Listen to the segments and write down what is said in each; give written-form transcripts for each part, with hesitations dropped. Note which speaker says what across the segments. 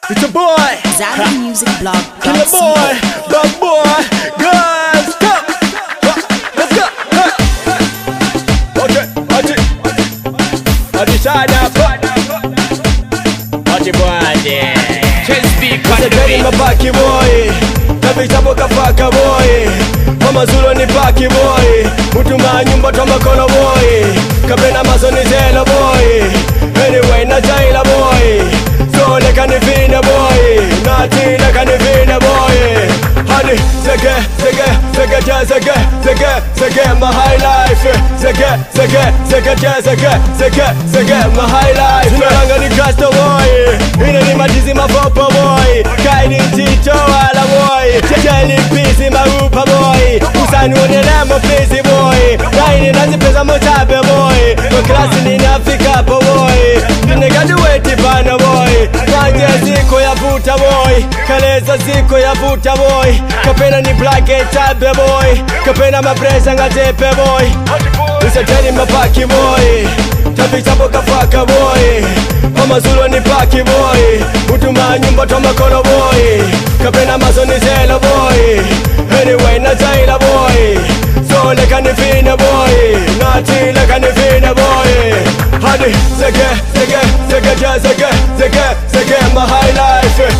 Speaker 1: It's a boy,
Speaker 2: Zambia Music Blog.
Speaker 1: killer boy, bad boy, guys, go, let's go, hey. Okay, Adi Shada, Adi boy, Mr. Jenny mabaki boy, Tabichapo kafaka boy, Mama Zulu ni paki boy, Mutuma nyumba toma kono boy, Kapena mazoni zelo boy, Anyway na jaila boy, So leka ni vina boy, Nati leka ni vina boy, Honey, zege, my high life, zege, my high life. Zinalanga ni casta boy, ina ni majizi mapopo boy, kaini tito ala boy, cheli pisi marupa boy, usani unelemo pisi boy, kaini nazi pesa motabe boy, kwa klasi ni nafika po boy, nigga duweti bana boy, kanje ziko ya vuta boy, kaleza ziko ya vuta boy, kapena ni black tabe boy, kapena mapresa ngatepe boy, usateni mapaki boy, tabichapo kafaka boy, Mama Zulu ni paki boy, Utuma nyumba toma kono boy, kapena mazoni zelo boy, Anyway na jaila boy, So leka ni vina boy, Nati leka ni vina boy, Honey, zege, my high life,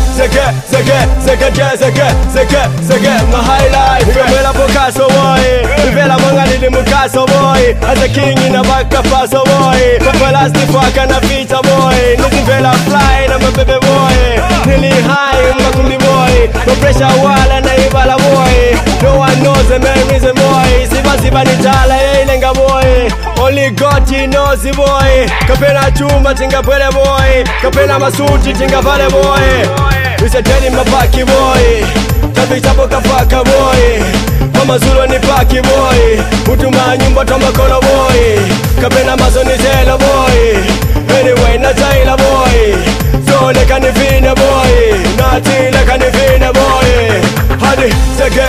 Speaker 1: zege, my high life. Nikamela pokaso boy, Vivela mangali ni mukaso boy, As a king in a baka paso boy, Kapela stifaka na vita boy, Nizivela fly na mabebe boy, Nili high makundi boy, No pressure wala na ibala boy, No one knows the main reason boy, Siba ni jala ilenga boy, Only God he knows the boy, Kapena chuma tinga pwele boy, Kapena masuti tinga vale boy, Mr. Jenny mabaki boy, Tabichapo kafaka boy, Mama Zulu ni paki boy, Utuma nyumba toma kono boy, Kapena mazoni zelo boy, Anyway na jaila boy, So leka ni vina boy, Nati leka ni vina boy, Honey, zege,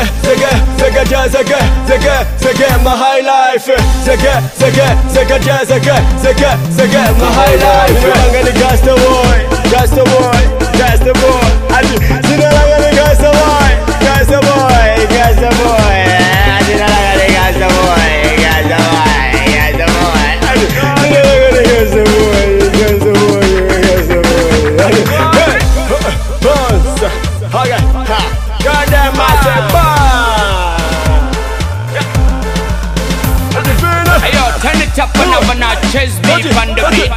Speaker 1: my high life, zege, my high life. Zinalanga ni gasta boy, Zinalanga ni gasta boy, Zinalanga ni gasta boy, Goddamn massive
Speaker 3: Hey yo, turn it up another notch, Chess beat on the beat.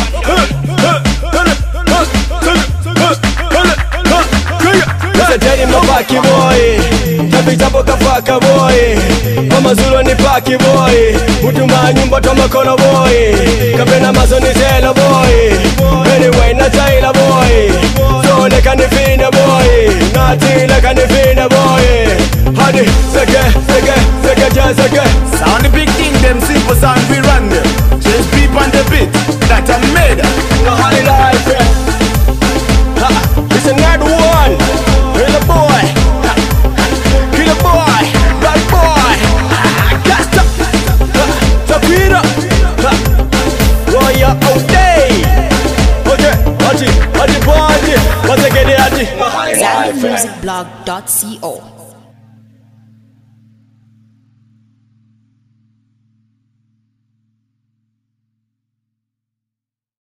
Speaker 1: Mr. Jenny mabaki boy, Tabichapo kafaka boy, Mama Zulu ni paki boy, Utuma nyumba toma kono boy, Kapena mazoni zelo boy, Anyway na jaila boy, So leka ni vina boy, Nati leka ni vina boy, Honey, zege,
Speaker 4: Sound the big thing, them simple sound we run them. Just beep on the beat, that I made.
Speaker 1: my high life, It's another one, Killer boy, bad boy, Gasta, Tapira, Roya O'Day, Adi boy, what's again, Adi?
Speaker 2: ZambiaMusicBlog.co